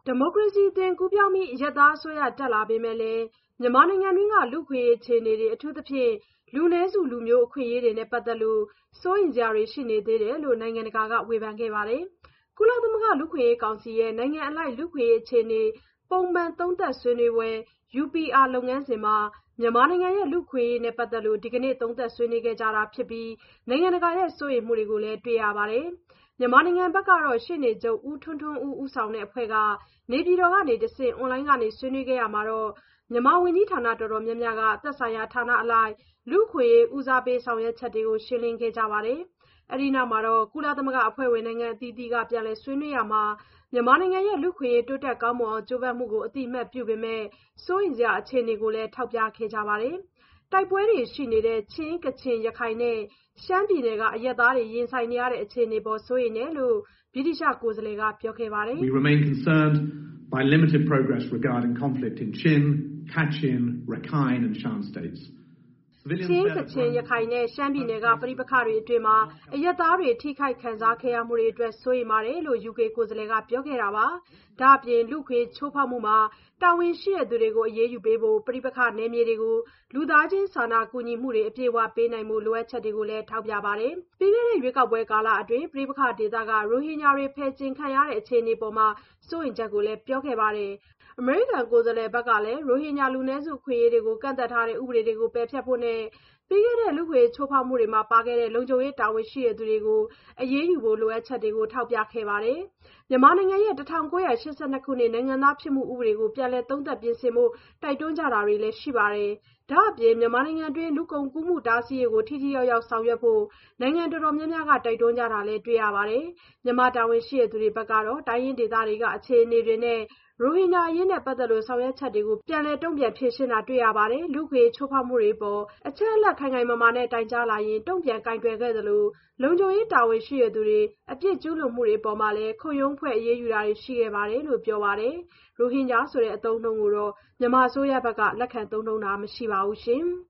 ဒီမိုကရေစီအသွင်ကူးပြောင်းပြီးအရပ်သားအစိုးရတက်လာပေမဲ့လည်းမြန်မာနိုင်ငံတွင်းကလူ့အခွင့်အရေးအခြေအနေတွေအထူးသဖြင့်လူနည်းစုလူမျိုးအခွင့်အရေးတွေနဲ့ပတ်သက်လို့စိုးရိမ်စရာတွေရှိနေသေးတယ်လို့နိုင်ငံတကာကဝေဖန်ခဲ့ပါတယ်။ကုလသမဂ္ဂလူ့အခွင့်အရေးကောင်စီရဲ့နိုင်ငံအလိုက်လူ့အခွင့်အရေးအခြေအနေပုံမှန်သုံးသပ်ဆွေးနွေးပွဲ UPR လုပ်ငန်းစဉ်မှာမြန်မာနိုင်ငံရဲ့လူ့အခွင့်အရေးနဲ့ပတ်သက်လို့ဒီကနေ့သုံးသပ်ဆွေးနွေးခဲ့ကြတာဖြစ်ပြီးနိုင်ငံတကာရဲ့စိုးရိမ်မှုတွေကိုလည်းတွေ့ရပါတယ်။မြန်မာနိုင်ငံဘက်ကတော့ရှေ့နေချုပ်ဦးထွန်းထွန်းဦးဦးဆောင်တဲ့အဖွဲ့ကနေပြည်တော်ကနေတဆင့်အွန်လိုင်းကနေဆွေးနွေးခဲ့ရမှာတော့မြန်မာဝန်ကြီးဌာနတော်တော်များများကသက်ဆိုင်ရာဌာနအလိုက်လူ့အခွင့်အရေးဦးစားပေးဆောင်ရွက်ချက်တွေကိုရှင်းလင်းခဲ့ကြပါတယ်။အဲဒီနောက်မှာတော့ကုလသမဂ္ဂအဖွဲ့ဝင်နိုင်ငံအသီးသီးကပြန်လည်ဆွေးနွေးရမှာမြန်မာနိုင်ငံရဲ့လူ့အခွင့်အရေးတိုးတက်ကောင်းမွန်အောင်ကြိုးပမ်းမှုကိုအတိအမှတ်ပြုပေမဲ့စိုးရိမ်စရာအခြေအနေကိုလည်းထောက်ပြခဲ့ကြပါတယ်။တိုက်ပွဲတွေရှိနေတဲ့ချင်းကချင်ရခိုင်နဲ့ရှမ်းပြည်နယ်ကအရပ်သားတွေရင်ဆိုင်နေရတဲ့အခြေအနေပေါ်စိုးရိမ်တယ်လို့ဗြိတိသျှကိုယ်စားလှယ်ကပြောခဲ့ပါတယ်။ We remain concerned by limited progress regarding conflict in Chin, Kachin, Rakhine and Shan states. ချင်းကချင်ရခိုင်နဲ့ရှမ်းပြည်နယ်ကပဋိပက္ခတွေအတွင်းအရပ်သားတွေထိခိုက်ခံစားခဲ့ရမှုတွေအတွက်စိုးရိမ်ပါတယ်လို့ UK ကိုယ်စားလှယ်ကပြောခဲ့တာပါ။ဒါ့အပြင်လူ့အခွင့်အရေးချိုးဖောက်မှုမှာတာဝန်ရှိသူတွေကိုအရေးယူပေးဖို့ပဋိပက္ခနယ်မြေတွေကိုလူသားချင်းစာနာကူညီမှုတွေအပြည့်အဝပေးနိုင်ဖို့လိုအပ်ချက်တွေကိုလည်းထောက်ပြပါတယ်။ပြီးခဲ့တဲ့ရွေးကောက်ပွဲကာလအတွင်းပဋိပက္ခဒေသကရိုဟင်ဂျာတွေဖယ်ကျဉ်ခံရတဲ့အခြေအနေပေါ်မှာစိုးရိမ်ချက်ကိုလည်းပြောခဲ့ပါတယ်။အမေရိကန်ကိုယ်စားလှယ်ဘက်ကလည်းရိုဟင်ဂျာလူနည်းစုအခွင့်အရေးတွေကိုကန့်သတ်ထားတဲ့ဥပဒေတွေကိုပယ်ဖျက်ဖို့နဲ့ပြီးခဲ့တဲ့လူ့အခွင့်အရေးချိုးဖောက်မှုတွေမှာပါခဲ့တဲ့လုံခြုံရေးတာဝန်ရှိသူတွေကိုအရေးယူဖို့လိုအပ်ချက်တွေကိုထောက်ပြခဲ့ပါတယ်။မြန်မာနိုင်ငံရဲ့1982ခုနှစ်နိုင်ငံသားဖြစ်မှုဥပဒေကိုပြန်လည်သုံးသပ်ပြင်ဆင်ဖို့တိုက်တွန်းကြတာတွေလည်းရှိပါတယ်။ဒါ့အပြင်မြန်မာနိုင်ငံတွင်းလူကုန်ကူးမှုတားဆီးရေးကိုထိထိရောက်ရောက်ဆောင်ရွက်ဖို့နိုင်ငံတော်တော်များများကတိုက်တွန်းကြတာလည်းတွေ့ရပါတယ်။မြန်မာတာဝန်ရှိသူတွေဘက်ကတော့တိုင်းရင်းဒေသတွေကအခြေအနေတွေနဲ့ရိုဟင်ဂျာအရေးနဲ့ပတ်သက်လို့ဆောင်ရွက်ချက်တွေကိုပြန်လည်တုံ့ပြန်ဖြေရှင်းတာတွေ့ရပါတယ်။လူ့အခွင့်အရေးချိုးဖောက်မှုတွေပေါ်အချက်အလက်ခိုင်ခိုင်မာမာနဲ့တိုင်ကြားလာရင်တုံ့ပြန်ကိုင်တွယ်ခဲ့သလိုလုံခြုံရေးတာဝန်ရှိသူတွေအပြစ်ကျူးလွန်မှုတွေအပေါ်မှာလည်းခုံရုံးဖွဲ့အရေးယူတာတွေရှိခဲ့ပါတယ်လို့ပြောပါတယ်။ရိုဟင်ဂျာဆိုတဲ့အသုံးအနှုန်းကိုတော့မြန်မာအစိုးရဘက်ကလက်ခံသုံးနှုန်းတာမရှိပါဘူးရှင်။